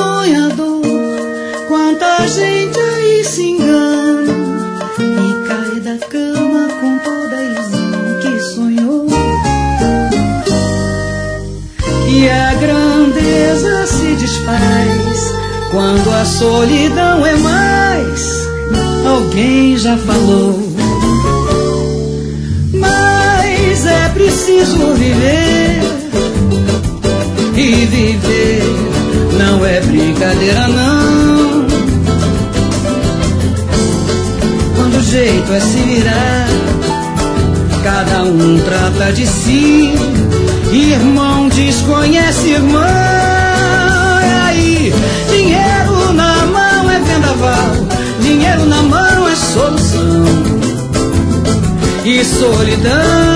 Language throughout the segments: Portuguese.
sonhador. Quanta gente aí se engana e cai da cama com toda a ilusão que sonhou. E a grandeza se desfaz quando a solidão é mais. Alguém já falou. Mas é preciso viver, e viver não é brincadeira não. Quando o jeito é se virar, cada um trata de si. Irmão desconhece irmão. E aí, dinheiro na mão é vendaval, dinheiro na mão é solução. E solidão,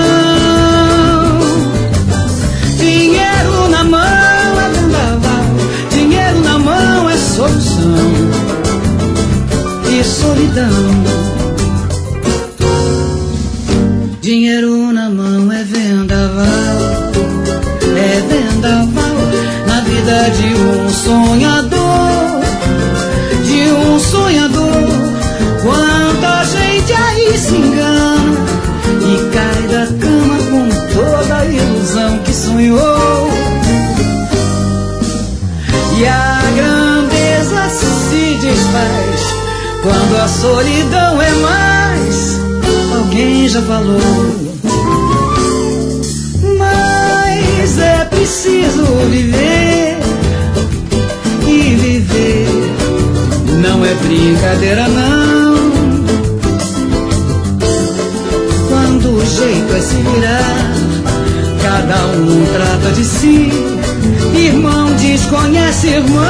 dinheiro na mão é vendaval, dinheiro na mão é solução. E solidão, dinheiro na mão é vendaval, é vendaval na vida de um sonhador, de um sonhador. Quanta gente aí se engana e cai da cama com toda a ilusão que sonhou. E a grandeza se desfaz quando a solidão é mais. Alguém já falou. Mas é preciso viver, e viver não é brincadeira não. Quando o jeito é se virar, cada um trata de si. Irmão desconhece irmão.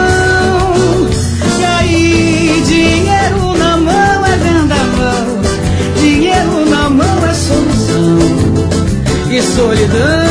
E aí, dinheiro na mão é vendaval, dinheiro na mão é solução. E solidão,